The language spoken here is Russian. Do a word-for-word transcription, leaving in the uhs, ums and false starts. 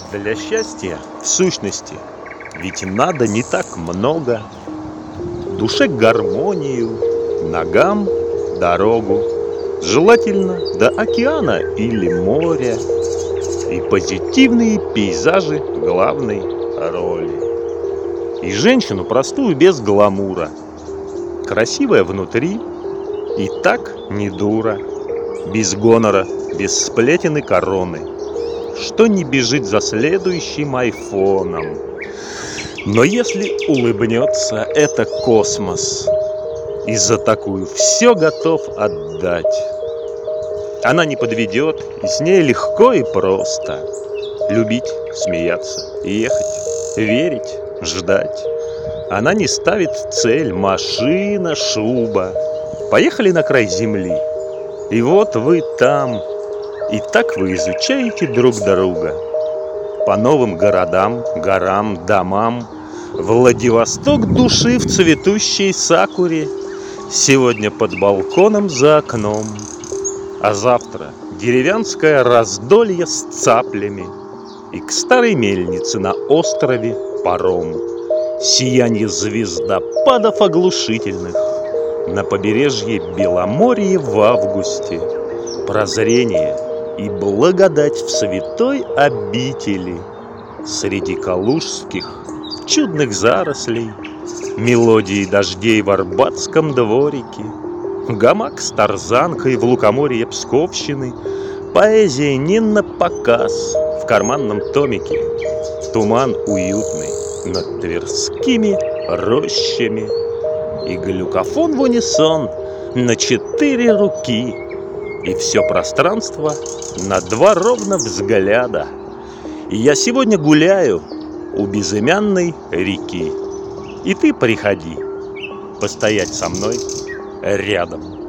Для счастья, в сущности, ведь надо не так много. Душе гармонию, ногам дорогу. Желательно до океана или моря. И позитивные пейзажи главной роли. И женщину простую без гламура. Красивая внутри и так не дура. Без гонора, без сплетен и короны. Что не бежит за следующим айфоном. Но если улыбнется, это космос. И за такую все готов отдать. Она не подведет, и с ней легко и просто. Любить, смеяться, ехать, верить, ждать. Она не ставит цель: машина, шуба. Поехали на край земли. И вот вы там. И так вы изучаете друг друга. По новым городам, горам, домам. Владивосток души в цветущей сакуре. Сегодня под балконом за окном. А завтра деревенское раздолье с цаплями. И к старой мельнице на острове паром. Сияние звездопадов оглушительных. На побережье Беломорье в августе. Прозрение и благодать в святой обители. Среди калужских чудных зарослей. Мелодии дождей в Арбатском дворике. Гамак с тарзанкой в лукоморье Псковщины. Поэзия не на показ в карманном томике. Туман уютный над Тверскими рощами. И глюкофон в унисон на четыре руки. И все пространство на два ровно взгляда. И я сегодня гуляю у безымянной реки. И ты приходи постоять со мной рядом.